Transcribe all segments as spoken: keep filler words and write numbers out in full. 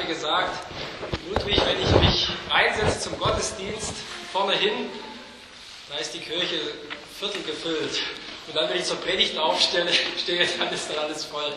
gesagt, Ludwig, wenn ich mich einsetze zum Gottesdienst, vorne hin, da ist die Kirche viertel gefüllt. Und dann, wenn ich zur Predigt aufstelle, stehe, dann ist dann alles voll.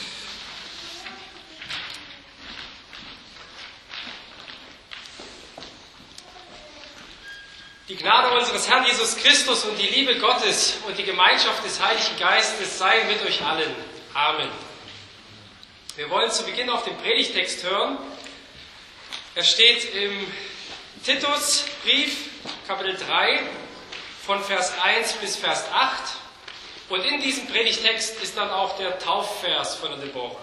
Die Gnade unseres Herrn Jesus Christus und die Liebe Gottes und die Gemeinschaft des Heiligen Geistes sei mit euch allen. Amen. Wir wollen zu Beginn auf den Predigtext hören. Er steht im Titusbrief, Kapitel drei, von Vers eins bis Vers acht. Und in diesem Predigtext ist dann auch der Taufvers von der Deborah.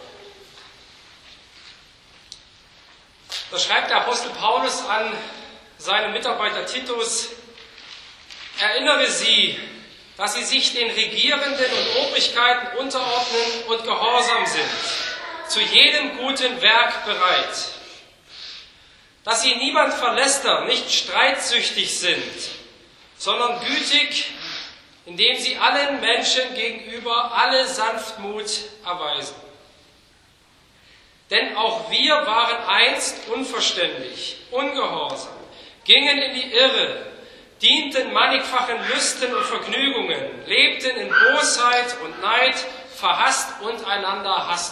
Da schreibt der Apostel Paulus an seinen Mitarbeiter Titus: Erinnere sie, dass sie sich den Regierenden und Obrigkeiten unterordnen und gehorsam sind, zu jedem guten Werk bereit. Dass sie niemand verlästern, nicht streitsüchtig sind, sondern gütig, indem sie allen Menschen gegenüber alle Sanftmut erweisen. Denn auch wir waren einst unverständig, ungehorsam, gingen in die Irre, dienten mannigfachen Lüsten und Vergnügungen, lebten in Bosheit und Neid, verhasst und einander hassend.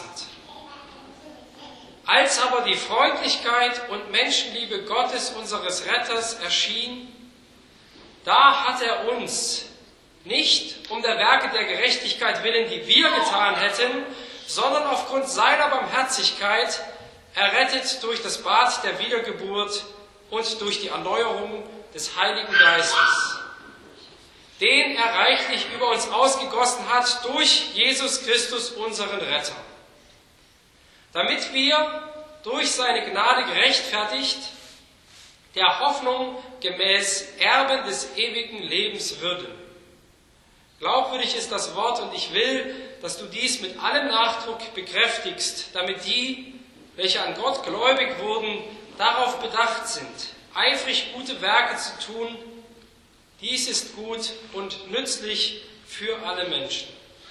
Als aber die Freundlichkeit und Menschenliebe Gottes, unseres Retters, erschien, da hat er uns, nicht um der Werke der Gerechtigkeit willen, die wir getan hätten, sondern aufgrund seiner Barmherzigkeit, errettet durch das Bad der Wiedergeburt und durch die Erneuerung des Heiligen Geistes, den er reichlich über uns ausgegossen hat durch Jesus Christus, unseren Retter, damit wir durch seine Gnade gerechtfertigt der Hoffnung gemäß Erben des ewigen Lebens würden. Glaubwürdig ist das Wort, und ich will, dass du dies mit allem Nachdruck bekräftigst, damit die, welche an Gott gläubig wurden, darauf bedacht sind, eifrig gute Werke zu tun. Dies ist gut und nützlich für alle Menschen.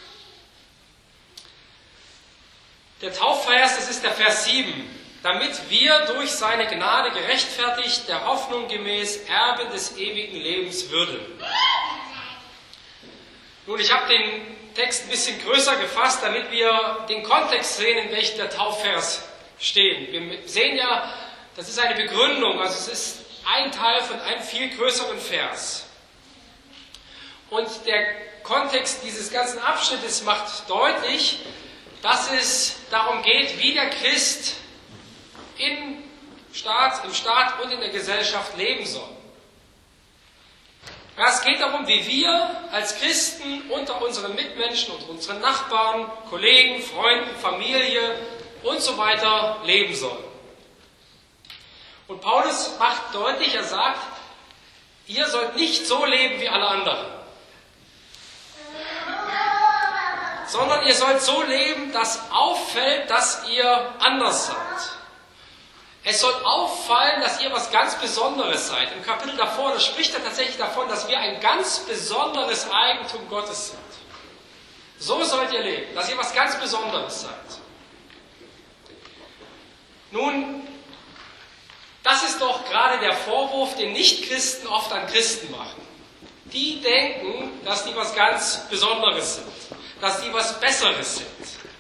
Der Taufvers, das ist der Vers sieben. Damit wir durch seine Gnade gerechtfertigt der Hoffnung gemäß Erben des ewigen Lebens würden. Nun, ich habe den Text ein bisschen größer gefasst, damit wir den Kontext sehen, in welchem der Taufvers steht. Wir sehen ja, das ist eine Begründung, also es ist ein Teil von einem viel größeren Vers. Und der Kontext dieses ganzen Abschnittes macht deutlich, dass es darum geht, wie der Christ im Staat, im Staat und in der Gesellschaft leben soll. Ja, es geht darum, wie wir als Christen unter unseren Mitmenschen und unseren Nachbarn, Kollegen, Freunden, Familie und so weiter leben sollen. Und Paulus macht deutlich, er sagt, ihr sollt nicht so leben wie alle anderen, sondern ihr sollt so leben, dass auffällt, dass ihr anders seid. Es soll auffallen, dass ihr was ganz Besonderes seid. Im Kapitel davor, da spricht er tatsächlich davon, dass wir ein ganz besonderes Eigentum Gottes sind. So sollt ihr leben, dass ihr was ganz Besonderes seid. Nun, das ist doch gerade der Vorwurf, den Nichtchristen oft an Christen machen. Die denken, dass die was ganz Besonderes sind, dass die was Besseres sind.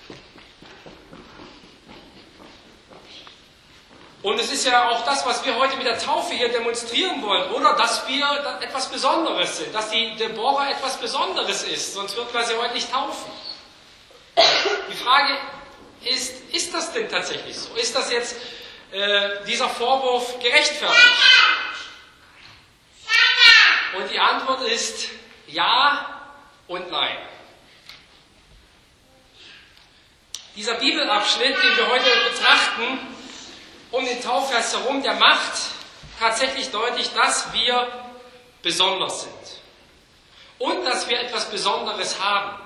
Und es ist ja auch das, was wir heute mit der Taufe hier demonstrieren wollen, oder? Dass wir etwas Besonderes sind, dass die Deborah etwas Besonderes ist, sonst wird man sie heute nicht taufen. Die Frage ist, ist das denn tatsächlich so? Ist das jetzt äh, dieser Vorwurf gerechtfertigt? Und die Antwort ist ja und nein. Dieser Bibelabschnitt, den wir heute betrachten, um den Taufvers herum, der macht tatsächlich deutlich, dass wir besonders sind. Und dass wir etwas Besonderes haben.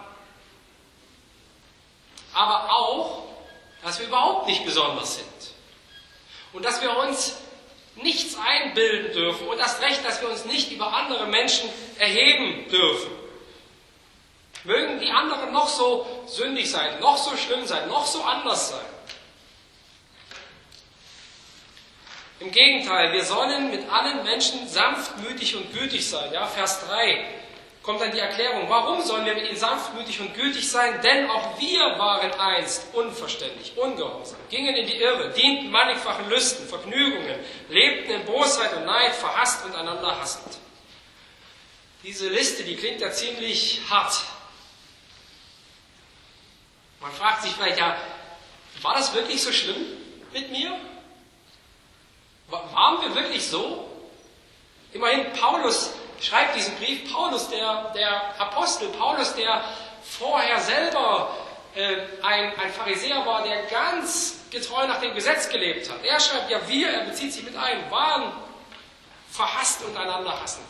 Aber auch, dass wir überhaupt nicht besonders sind. Und dass wir uns nichts einbilden dürfen. Und erst recht, dass wir uns nicht über andere Menschen erheben dürfen. Mögen die anderen noch so sündig sein, noch so schlimm sein, noch so anders sein. Im Gegenteil, wir sollen mit allen Menschen sanftmütig und gütig sein. Ja, Vers drei kommt dann die Erklärung. Warum sollen wir mit ihnen sanftmütig und gütig sein? Denn auch wir waren einst unverständig, ungehorsam, gingen in die Irre, dienten mannigfachen Lüsten, Vergnügungen, lebten in Bosheit und Neid, verhasst und einander hassend. Diese Liste, die klingt ja ziemlich hart. Man fragt sich vielleicht, ja, war das wirklich so schlimm mit mir? Waren wir wirklich so? Immerhin, Paulus schreibt diesen Brief, Paulus, der, der Apostel, Paulus, der vorher selber äh, ein, ein Pharisäer war, der ganz getreu nach dem Gesetz gelebt hat. Er schreibt, ja, wir, er bezieht sich mit ein, waren verhasst und einander hassend.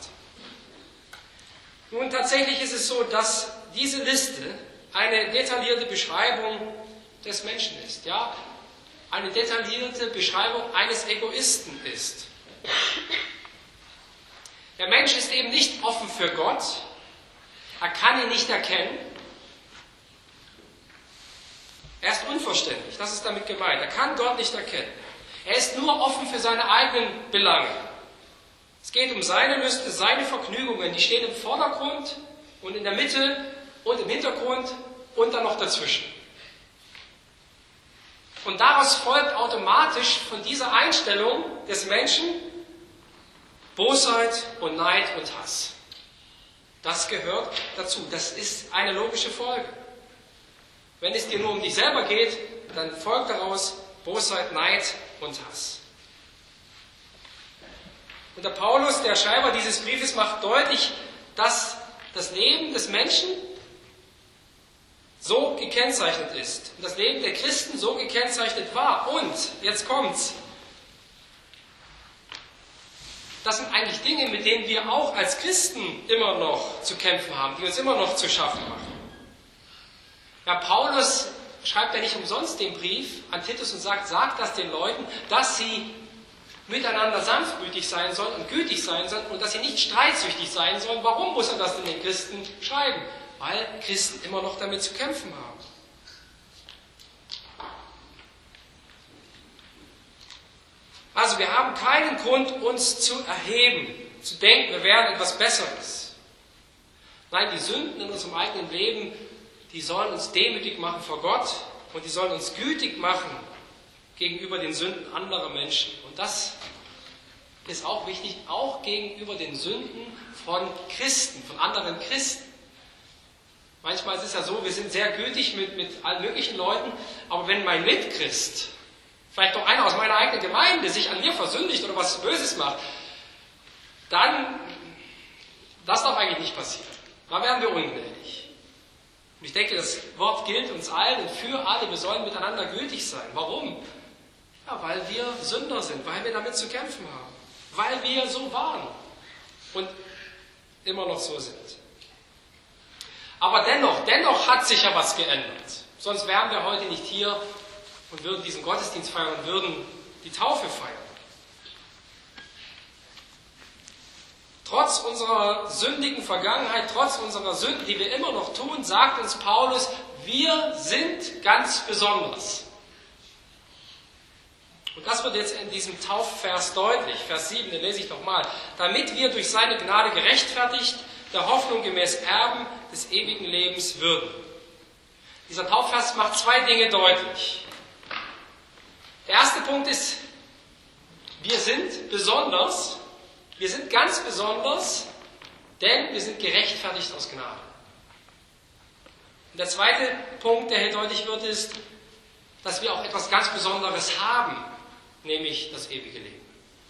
Nun, tatsächlich ist es so, dass diese Liste eine detaillierte Beschreibung des Menschen ist, ja, eine detaillierte Beschreibung eines Egoisten ist. Der Mensch ist eben nicht offen für Gott, er kann ihn nicht erkennen, er ist unverständlich, das ist damit gemeint, er kann Gott nicht erkennen. Er ist nur offen für seine eigenen Belange. Es geht um seine Lüste, seine Vergnügungen, die stehen im Vordergrund und in der Mitte und im Hintergrund und dann noch dazwischen. Und daraus folgt automatisch von dieser Einstellung des Menschen Bosheit und Neid und Hass. Das gehört dazu. Das ist eine logische Folge. Wenn es dir nur um dich selber geht, dann folgt daraus Bosheit, Neid und Hass. Und der Paulus, der Schreiber dieses Briefes, macht deutlich, dass das Leben des Menschen so gekennzeichnet ist. Und das Leben der Christen so gekennzeichnet war. Und, jetzt kommt's, das sind eigentlich Dinge, mit denen wir auch als Christen immer noch zu kämpfen haben, die uns immer noch zu schaffen machen. Ja, Paulus schreibt ja nicht umsonst den Brief an Titus und sagt, sagt das den Leuten, dass sie miteinander sanftmütig sein sollen und gütig sein sollen und dass sie nicht streitsüchtig sein sollen. Warum muss er das denn den Christen schreiben? Weil Christen immer noch damit zu kämpfen haben. Also wir haben keinen Grund, uns zu erheben, zu denken, wir wären etwas Besseres. Nein, die Sünden in unserem eigenen Leben, die sollen uns demütig machen vor Gott und die sollen uns gütig machen gegenüber den Sünden anderer Menschen. Und das ist auch wichtig, auch gegenüber den Sünden von Christen, von anderen Christen. Manchmal ist es ja so, wir sind sehr gütig mit, mit allen möglichen Leuten, aber wenn mein Mitchrist, vielleicht auch einer aus meiner eigenen Gemeinde, sich an mir versündigt oder was Böses macht, dann, das darf eigentlich nicht passieren. Da werden wir ungnädig. Und ich denke, das Wort gilt uns allen und für alle, wir sollen miteinander gütig sein. Warum? Ja, weil wir Sünder sind, weil wir damit zu kämpfen haben, weil wir so waren und immer noch so sind. Aber dennoch, dennoch hat sich ja was geändert. Sonst wären wir heute nicht hier und würden diesen Gottesdienst feiern und würden die Taufe feiern. Trotz unserer sündigen Vergangenheit, trotz unserer Sünden, die wir immer noch tun, sagt uns Paulus, wir sind ganz besonders. Und das wird jetzt in diesem Taufvers deutlich, Vers sieben, den lese ich nochmal. Damit wir durch seine Gnade gerechtfertigt, der Hoffnung gemäß Erben des ewigen Lebens würden. Dieser Taufvers macht zwei Dinge deutlich. Der erste Punkt ist, wir sind besonders, wir sind ganz besonders, denn wir sind gerechtfertigt aus Gnade. Und der zweite Punkt, der hier deutlich wird, ist, dass wir auch etwas ganz Besonderes haben, nämlich das ewige Leben.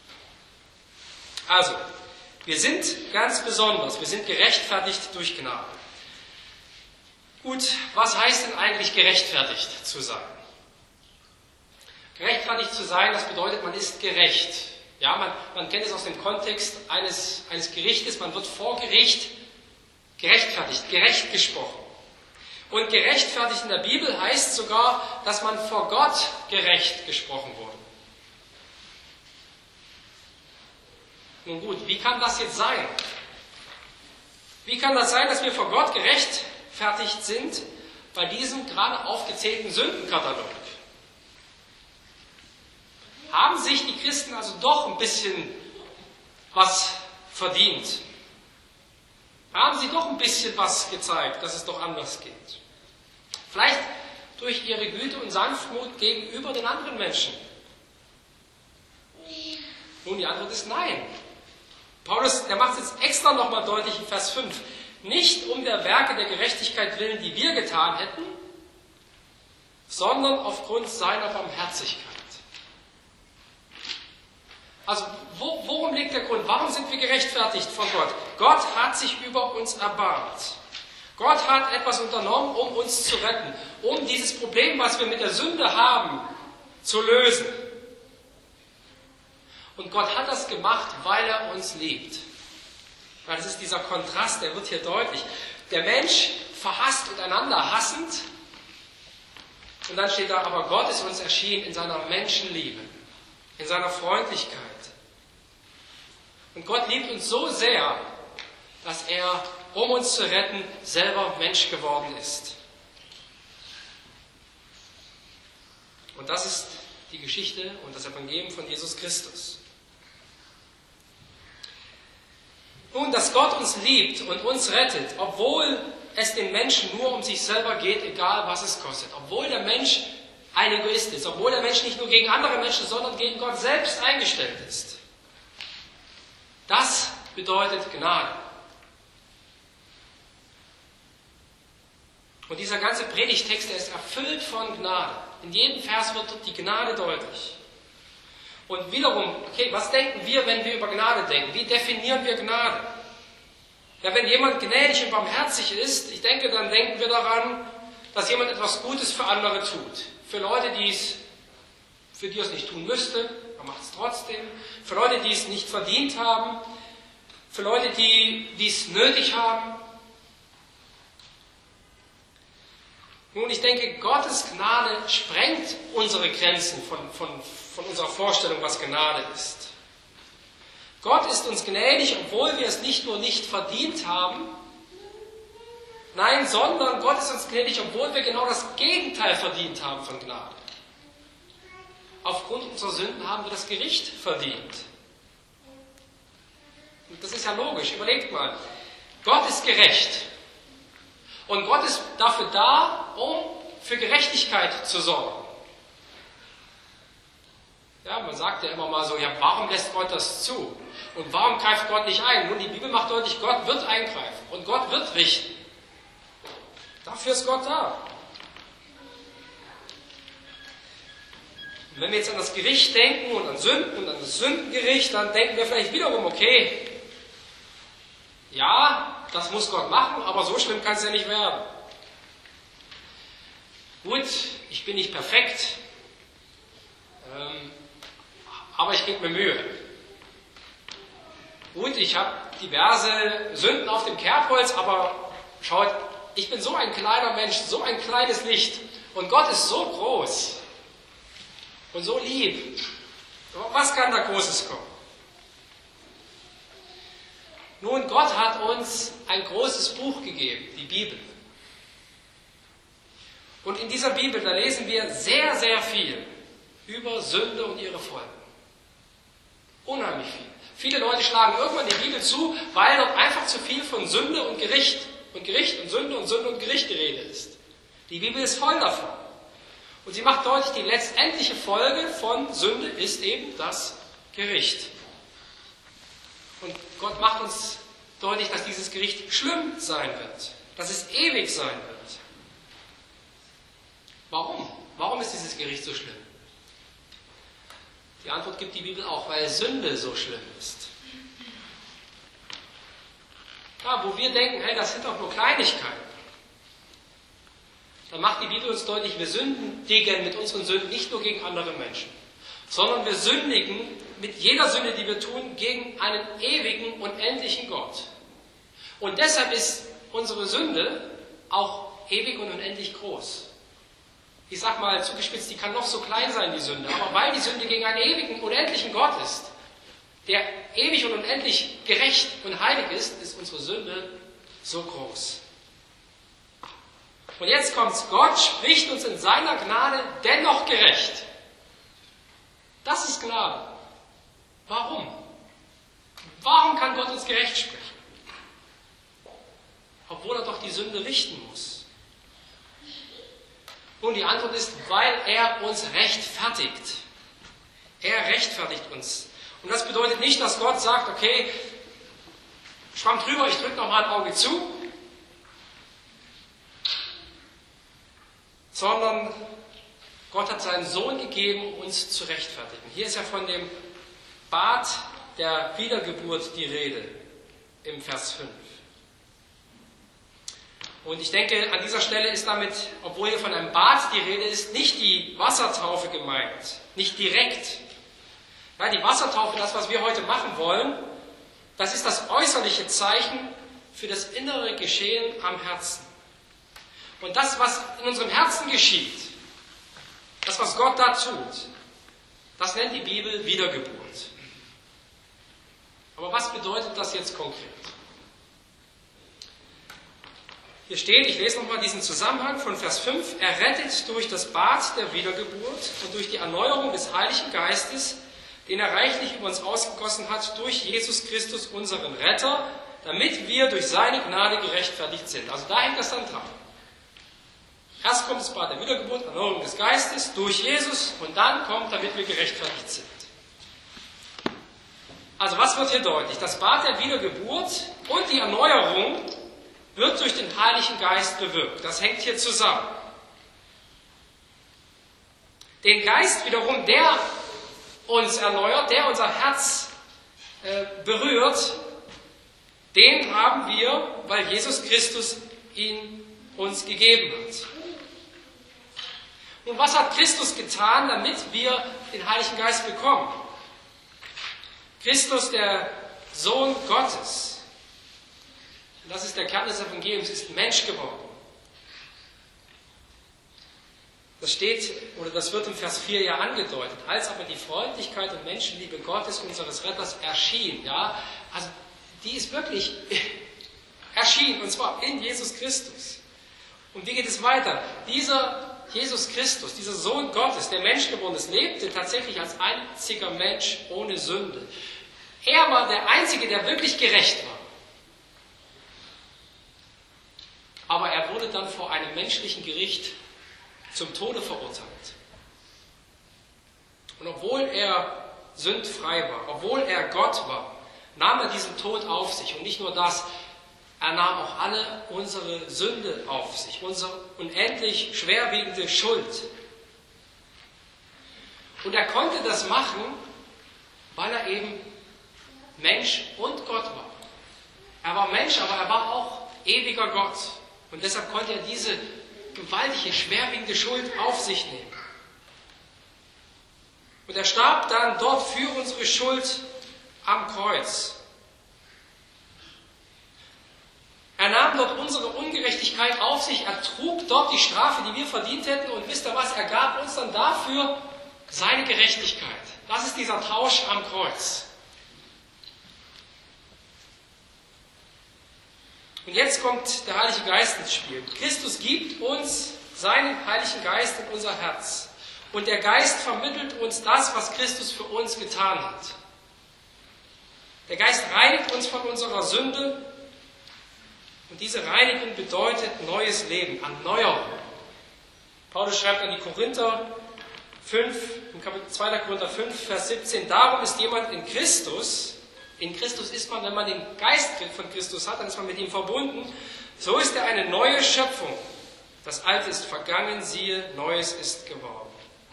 Also, wir sind ganz besonders, wir sind gerechtfertigt durch Gnade. Gut, was heißt denn eigentlich gerechtfertigt zu sein? Gerechtfertigt zu sein, das bedeutet, man ist gerecht. Ja, man, man kennt es aus dem Kontext eines, eines Gerichtes, man wird vor Gericht gerechtfertigt, gerecht gesprochen. Und gerechtfertigt in der Bibel heißt sogar, dass man vor Gott gerecht gesprochen wurde. Nun gut, wie kann das jetzt sein? Wie kann das sein, dass wir vor Gott gerechtfertigt sind bei diesem gerade aufgezählten Sündenkatalog? haben sich die Christen also doch ein bisschen was verdient. Haben sie doch ein bisschen was gezeigt, dass es doch anders geht. Vielleicht durch ihre Güte und Sanftmut gegenüber den anderen Menschen. Nun, die Antwort ist nein. Paulus, der macht es jetzt extra nochmal deutlich in Vers fünf. Nicht um der Werke der Gerechtigkeit willen, die wir getan hätten, sondern aufgrund seiner Barmherzigkeit. Also, wo, worum liegt der Grund? Warum sind wir gerechtfertigt von Gott? Gott hat sich über uns erbarmt. Gott hat etwas unternommen, um uns zu retten, um dieses Problem, was wir mit der Sünde haben, zu lösen. Und Gott hat das gemacht, weil er uns liebt. Das ist dieser Kontrast, der wird hier deutlich. Der Mensch verhasst und einander hassend. Und dann steht da, aber Gott ist uns erschienen in seiner Menschenliebe, in seiner Freundlichkeit. Und Gott liebt uns so sehr, dass er, um uns zu retten, selber Mensch geworden ist. Und das ist die Geschichte und das Evangelium von Jesus Christus. Nun, dass Gott uns liebt und uns rettet, obwohl es den Menschen nur um sich selber geht, egal was es kostet. Obwohl der Mensch ein Egoist ist, obwohl der Mensch nicht nur gegen andere Menschen, sondern gegen Gott selbst eingestellt ist. Das bedeutet Gnade. Und dieser ganze Predigtext, der ist erfüllt von Gnade. In jedem Vers wird die Gnade deutlich. Und wiederum, okay, was denken wir, wenn wir über Gnade denken? Wie definieren wir Gnade? Ja, wenn jemand gnädig und barmherzig ist, ich denke, dann denken wir daran, dass jemand etwas Gutes für andere tut. Für Leute, die es, für die er es nicht tun müsste, er macht es trotzdem. Für Leute, die es nicht verdient haben. Für Leute, die, die es nötig haben. Nun, ich denke, Gottes Gnade sprengt unsere Grenzen von, von, von unserer Vorstellung, was Gnade ist. Gott ist uns gnädig, obwohl wir es nicht nur nicht verdient haben, nein, sondern Gott ist uns gnädig, obwohl wir genau das Gegenteil verdient haben von Gnade. Aufgrund unserer Sünden haben wir das Gericht verdient. Und das ist ja logisch, überlegt mal. Gott ist gerecht. Und Gott ist dafür da, um für Gerechtigkeit zu sorgen. Ja, man sagt ja immer mal so, ja, warum lässt Gott das zu? Und warum greift Gott nicht ein? Nun, die Bibel macht deutlich, Gott wird eingreifen und Gott wird richten. Dafür ist Gott da. Und wenn wir jetzt an das Gericht denken und an Sünden und an das Sündengericht, dann denken wir vielleicht wiederum, okay, ja, das muss Gott machen, aber so schlimm kann es ja nicht werden. Gut, ich bin nicht perfekt, ähm, aber ich gebe mir Mühe. Gut, ich habe diverse Sünden auf dem Kerbholz, aber schaut, ich bin so ein kleiner Mensch, so ein kleines Licht und Gott ist so groß und so lieb. Was kann da Großes kommen? Nun, Gott hat uns ein großes Buch gegeben, die Bibel. Und in dieser Bibel, da lesen wir sehr, sehr viel über Sünde und ihre Folgen. Unheimlich viel. Viele Leute schlagen irgendwann die Bibel zu, weil dort einfach zu viel von Sünde und Gericht und Gericht und Sünde und Sünde und Gericht die Rede ist. Die Bibel ist voll davon. Und sie macht deutlich, die letztendliche Folge von Sünde ist eben das Gericht. Und Gott macht uns deutlich, dass dieses Gericht schlimm sein wird, dass es ewig sein wird. Warum? Warum ist dieses Gericht so schlimm? Die Antwort gibt die Bibel auch, weil Sünde so schlimm ist. Ja, wo wir denken, hey, das sind doch nur Kleinigkeiten, dann macht die Bibel uns deutlich, wir sündigen mit unseren Sünden nicht nur gegen andere Menschen, sondern wir sündigen mit jeder Sünde, die wir tun, gegen einen ewigen, unendlichen Gott. Und deshalb ist unsere Sünde auch ewig und unendlich groß. Ich sag mal zugespitzt, die kann noch so klein sein, die Sünde, aber weil die Sünde gegen einen ewigen, unendlichen Gott ist, der ewig und unendlich gerecht und heilig ist, ist unsere Sünde so groß. Und jetzt kommt's, Gott spricht uns in seiner Gnade dennoch gerecht. Das ist Gnade. Warum? Warum kann Gott uns gerecht sprechen? Obwohl er doch die Sünde richten muss. Nun, die Antwort ist, weil er uns rechtfertigt. Er rechtfertigt uns. Und das bedeutet nicht, dass Gott sagt, okay, schwamm drüber, ich drücke noch mal ein Auge zu. Sondern Gott hat seinen Sohn gegeben, um uns zu rechtfertigen. Hier ist ja von dem Bad der Wiedergeburt die Rede im Vers fünf. Und ich denke, an dieser Stelle ist damit, obwohl hier von einem Bad die Rede ist, nicht die Wassertaufe gemeint, nicht direkt. Ja, die Wassertaufe, das, was wir heute machen wollen, das ist das äußerliche Zeichen für das innere Geschehen am Herzen. Und das, was in unserem Herzen geschieht, das, was Gott da tut, das nennt die Bibel Wiedergeburt. Aber was bedeutet das jetzt konkret? Hier steht, ich lese nochmal diesen Zusammenhang von Vers fünf, er rettet durch das Bad der Wiedergeburt und durch die Erneuerung des Heiligen Geistes, den er reichlich über uns ausgegossen hat, durch Jesus Christus, unseren Retter, damit wir durch seine Gnade gerechtfertigt sind. Also da hängt das dann dran. Erst kommt das Bad der Wiedergeburt, Erneuerung des Geistes, durch Jesus, und dann kommt, damit wir gerechtfertigt sind. Also was wird hier deutlich? Das Bad der Wiedergeburt und die Erneuerung wird durch den Heiligen Geist bewirkt. Das hängt hier zusammen. Den Geist wiederum, der uns erneuert, der unser Herz äh, berührt, den haben wir, weil Jesus Christus ihn uns gegeben hat. Und was hat Christus getan, damit wir den Heiligen Geist bekommen? Christus, der Sohn Gottes, das ist der Kern des Evangeliums, ist Mensch geworden. Das steht, oder das wird im Vers vier ja angedeutet, als aber die Freundlichkeit und Menschenliebe Gottes, unseres Retters, erschien. Ja? Also die ist wirklich erschienen, und zwar in Jesus Christus. Und wie geht es weiter? Dieser Jesus Christus, dieser Sohn Gottes, der Mensch geworden ist, lebte tatsächlich als einziger Mensch ohne Sünde. Er war der Einzige, der wirklich gerecht war. Aber er wurde dann vor einem menschlichen Gericht zum Tode verurteilt. Und obwohl er sündfrei war, obwohl er Gott war, nahm er diesen Tod auf sich. Und nicht nur das, er nahm auch alle unsere Sünde auf sich, unsere unendlich schwerwiegende Schuld. Und er konnte das machen, weil er eben Mensch und Gott war. Er war Mensch, aber er war auch ewiger Gott. Und deshalb konnte er diese gewaltige, schwerwiegende Schuld auf sich nehmen. Und er starb dann dort für unsere Schuld am Kreuz. Er nahm dort unsere Ungerechtigkeit auf sich, er trug dort die Strafe, die wir verdient hätten, und wisst ihr was, er gab uns dann dafür seine Gerechtigkeit. Das ist dieser Tausch am Kreuz. Und jetzt kommt der Heilige Geist ins Spiel. Christus gibt uns seinen Heiligen Geist in unser Herz. Und der Geist vermittelt uns das, was Christus für uns getan hat. Der Geist reinigt uns von unserer Sünde. Und diese Reinigung bedeutet neues Leben, Erneuerung. Paulus schreibt an die Korinther fünf, im Kapitel zweiter Korinther fünf, Vers siebzehn, darum ist jemand in Christus, in Christus ist man, wenn man den Geist von Christus hat, dann ist man mit ihm verbunden, so ist er eine neue Schöpfung. Das Alte ist vergangen, siehe, Neues ist geworden.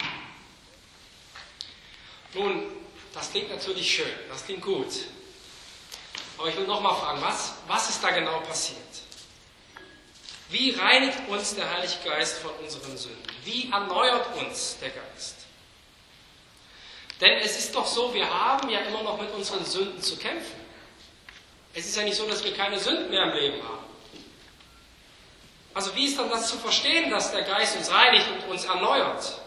Nun, das klingt natürlich schön, das klingt gut. Aber ich will nochmal fragen, was, was ist da genau passiert? Wie reinigt uns der Heilige Geist von unseren Sünden? Wie erneuert uns der Geist? Denn es ist doch so, wir haben ja immer noch mit unseren Sünden zu kämpfen. Es ist ja nicht so, dass wir keine Sünden mehr im Leben haben. Also wie ist dann das zu verstehen, dass der Geist uns reinigt und uns erneuert?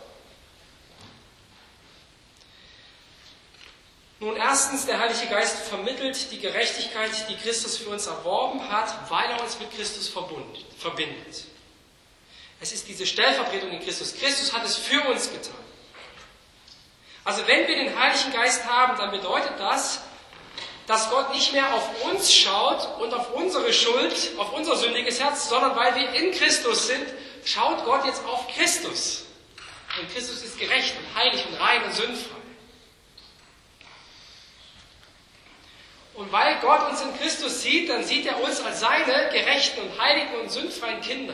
Nun, erstens, der Heilige Geist vermittelt die Gerechtigkeit, die Christus für uns erworben hat, weil er uns mit Christus verbindet. Es ist diese Stellvertretung in Christus. Christus hat es für uns getan. Also wenn wir den Heiligen Geist haben, dann bedeutet das, dass Gott nicht mehr auf uns schaut und auf unsere Schuld, auf unser sündiges Herz, sondern weil wir in Christus sind, schaut Gott jetzt auf Christus. Und Christus ist gerecht und heilig und rein und sündfrei. Und weil Gott uns in Christus sieht, dann sieht er uns als seine gerechten und heiligen und sündfreien Kinder.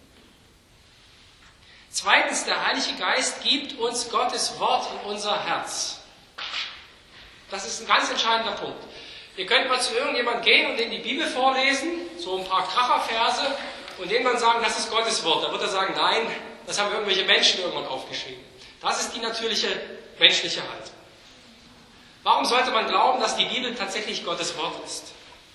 Zweitens, der Heilige Geist gibt uns Gottes Wort in unser Herz. Das ist ein ganz entscheidender Punkt. Ihr könnt mal zu irgendjemandem gehen und denen die Bibel vorlesen, so ein paar Kracherverse, und denen dann sagen, das ist Gottes Wort. Da wird er sagen, nein, das haben irgendwelche Menschen irgendwann aufgeschrieben. Das ist die natürliche menschliche Haltung. Warum sollte man glauben, dass die Bibel tatsächlich Gottes Wort ist?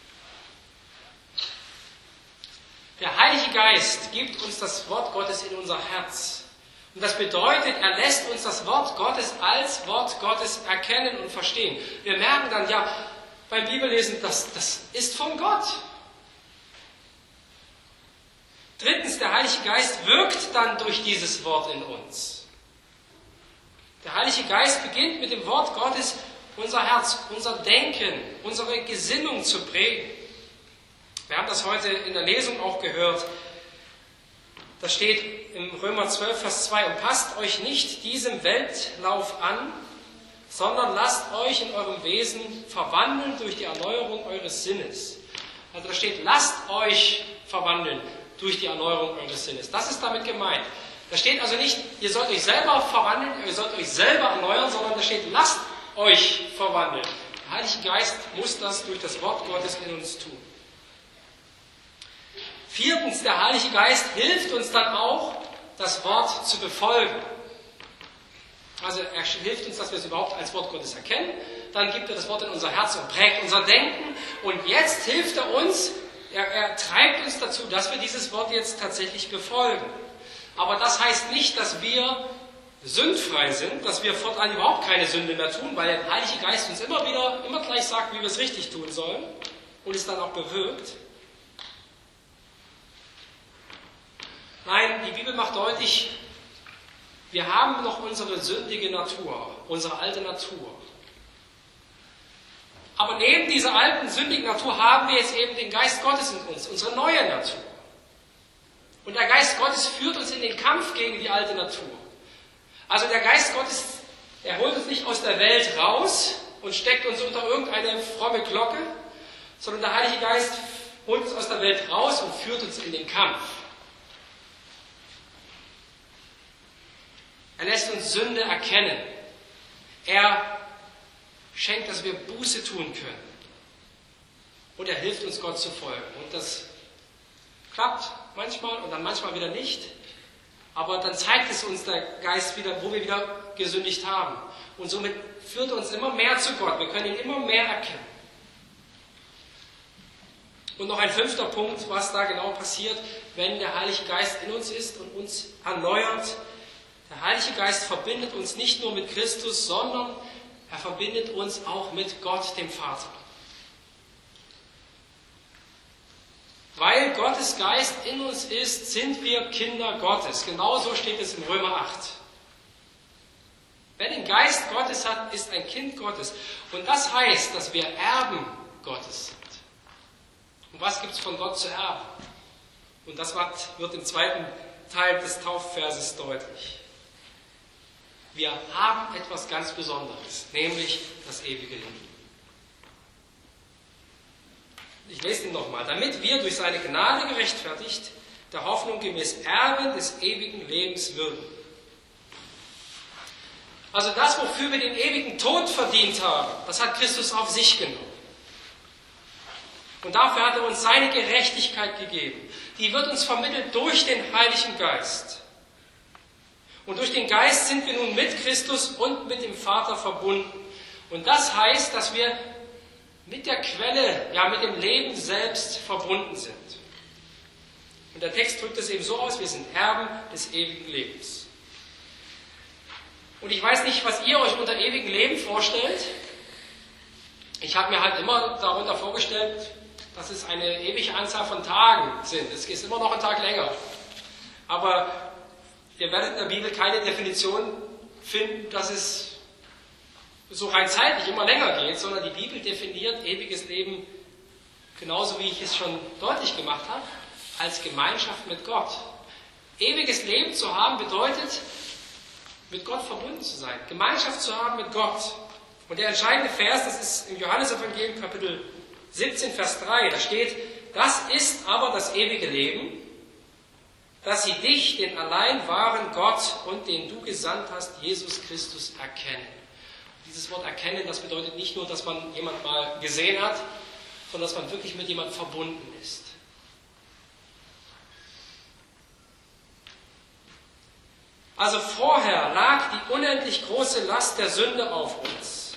Der Heilige Geist gibt uns das Wort Gottes in unser Herz. Und das bedeutet, er lässt uns das Wort Gottes als Wort Gottes erkennen und verstehen. Wir merken dann, ja, beim Bibellesen, das, das ist von Gott. Drittens, der Heilige Geist wirkt dann durch dieses Wort in uns. Der Heilige Geist beginnt mit dem Wort Gottes unser Herz, unser Denken, unsere Gesinnung zu prägen. Wir haben das heute in der Lesung auch gehört. Das steht im Römer zwölf, Vers zwei. Und passt euch nicht diesem Weltlauf an, sondern lasst euch in eurem Wesen verwandeln durch die Erneuerung eures Sinnes. Also da steht, lasst euch verwandeln durch die Erneuerung eures Sinnes. Das ist damit gemeint. Da steht also nicht, ihr sollt euch selber verwandeln, ihr sollt euch selber erneuern, sondern da steht, lasst euch verwandeln. Der Heilige Geist muss das durch das Wort Gottes in uns tun. Viertens, der Heilige Geist hilft uns dann auch, das Wort zu befolgen. Also er hilft uns, dass wir es überhaupt als Wort Gottes erkennen. Dann gibt er das Wort in unser Herz und prägt unser Denken. Und jetzt hilft er uns, er, er treibt uns dazu, dass wir dieses Wort jetzt tatsächlich befolgen. Aber das heißt nicht, dass wir sündfrei sind, dass wir fortan überhaupt keine Sünde mehr tun, weil der Heilige Geist uns immer wieder, immer gleich sagt, wie wir es richtig tun sollen und es dann auch bewirkt. Nein, die Bibel macht deutlich, wir haben noch unsere sündige Natur, unsere alte Natur. Aber neben dieser alten, sündigen Natur haben wir jetzt eben den Geist Gottes in uns, unsere neue Natur. Und der Geist Gottes führt uns in den Kampf gegen die alte Natur. Also der Geist Gottes, er holt uns nicht aus der Welt raus und steckt uns unter irgendeine fromme Glocke, sondern der Heilige Geist holt uns aus der Welt raus und führt uns in den Kampf. Er lässt uns Sünde erkennen. Er schenkt, dass wir Buße tun können. Und er hilft uns, Gott zu folgen. Und das klappt manchmal und dann manchmal wieder nicht. Aber dann zeigt es uns der Geist wieder, wo wir wieder gesündigt haben. Und somit führt er uns immer mehr zu Gott. Wir können ihn immer mehr erkennen. Und noch ein fünfter Punkt, was da genau passiert, wenn der Heilige Geist in uns ist und uns erneuert. Der Heilige Geist verbindet uns nicht nur mit Christus, sondern er verbindet uns auch mit Gott, dem Vater. Weil Gottes Geist in uns ist, sind wir Kinder Gottes. Genauso steht es in Römer acht. Wer den Geist Gottes hat, ist ein Kind Gottes. Und das heißt, dass wir Erben Gottes sind. Und was gibt es von Gott zu erben? Und das wird im zweiten Teil des Taufverses deutlich. Wir haben etwas ganz Besonderes, nämlich das ewige Leben. Ich lese den nochmal. Damit wir durch seine Gnade gerechtfertigt, der Hoffnung gemäß Erben des ewigen Lebens würden. Also das, wofür wir den ewigen Tod verdient haben, das hat Christus auf sich genommen. Und dafür hat er uns seine Gerechtigkeit gegeben. Die wird uns vermittelt durch den Heiligen Geist. Und durch den Geist sind wir nun mit Christus und mit dem Vater verbunden. Und das heißt, dass wir mit der Quelle, ja mit dem Leben selbst verbunden sind. Und der Text drückt es eben so aus, wir sind Erben des ewigen Lebens. Und ich weiß nicht, was ihr euch unter ewigem Leben vorstellt. Ich habe mir halt immer darunter vorgestellt, dass es eine ewige Anzahl von Tagen sind. Es ist immer noch ein Tag länger. Aber ihr werdet in der Bibel keine Definition finden, dass es so rein zeitlich immer länger geht, sondern die Bibel definiert ewiges Leben, genauso wie ich es schon deutlich gemacht habe, als Gemeinschaft mit Gott. Ewiges Leben zu haben bedeutet, mit Gott verbunden zu sein, Gemeinschaft zu haben mit Gott. Und der entscheidende Vers, das ist im Johannesevangelium Kapitel siebzehn, Vers drei, da steht, das ist aber das ewige Leben, dass sie dich, den allein wahren Gott und den du gesandt hast, Jesus Christus, erkennen. Dieses Wort erkennen, das bedeutet nicht nur, dass man jemand mal gesehen hat, sondern dass man wirklich mit jemandem verbunden ist. Also vorher lag die unendlich große Last der Sünde auf uns.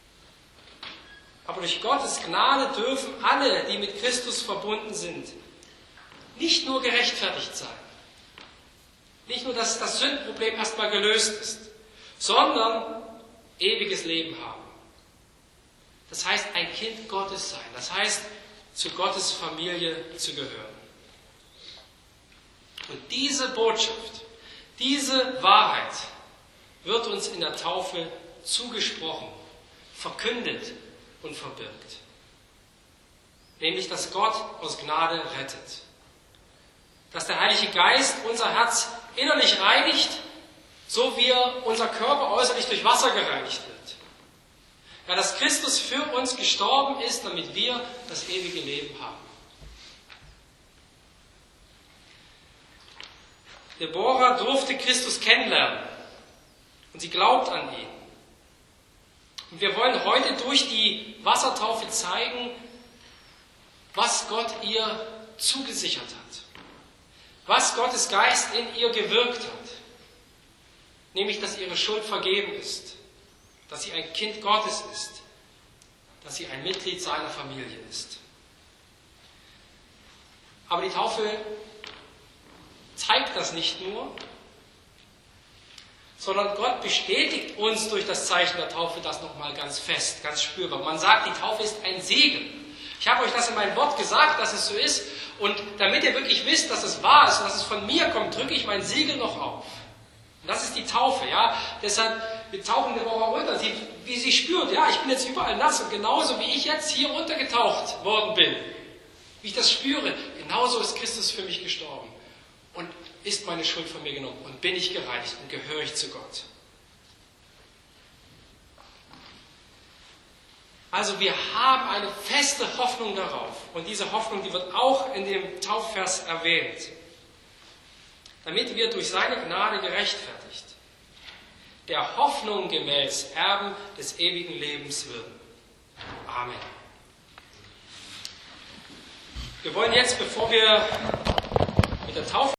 Aber durch Gottes Gnade dürfen alle, die mit Christus verbunden sind, nicht nur gerechtfertigt sein. Nicht nur, dass das Sündenproblem erstmal gelöst ist, sondern ewiges Leben haben. Das heißt, ein Kind Gottes sein. Das heißt, zu Gottes Familie zu gehören. Und diese Botschaft, diese Wahrheit wird uns in der Taufe zugesprochen, verkündet und verbirgt. Nämlich, dass Gott aus Gnade rettet. Dass der Heilige Geist unser Herz innerlich reinigt, so wie unser Körper äußerlich durch Wasser gereinigt wird. Ja, dass Christus für uns gestorben ist, damit wir das ewige Leben haben. Deborah durfte Christus kennenlernen und sie glaubt an ihn. Und wir wollen heute durch die Wassertaufe zeigen, was Gott ihr zugesichert hat, was Gottes Geist in ihr gewirkt hat, nämlich, dass ihre Schuld vergeben ist, dass sie ein Kind Gottes ist, dass sie ein Mitglied seiner Familie ist. Aber die Taufe zeigt das nicht nur, sondern Gott bestätigt uns durch das Zeichen der Taufe das nochmal ganz fest, ganz spürbar. Man sagt, die Taufe ist ein Segen. Ich habe euch das in meinem Wort gesagt, dass es so ist. Und damit ihr wirklich wisst, dass es wahr ist und dass es von mir kommt, drücke ich mein Siegel noch auf. Und das ist die Taufe, ja. Deshalb, wir tauchen die Woche runter. Sie, wie sie spürt, ja, ich bin jetzt überall nass. Und genauso wie ich jetzt hier untergetaucht worden bin, wie ich das spüre, genauso ist Christus für mich gestorben. Und ist meine Schuld von mir genommen und bin ich gereinigt und gehöre ich zu Gott. Also wir haben eine feste Hoffnung darauf. Und diese Hoffnung, die wird auch in dem Taufvers erwähnt. Damit wir durch seine Gnade gerechtfertigt, der Hoffnung gemäß Erben des ewigen Lebens würden. Amen. Wir wollen jetzt, bevor wir mit der Taufe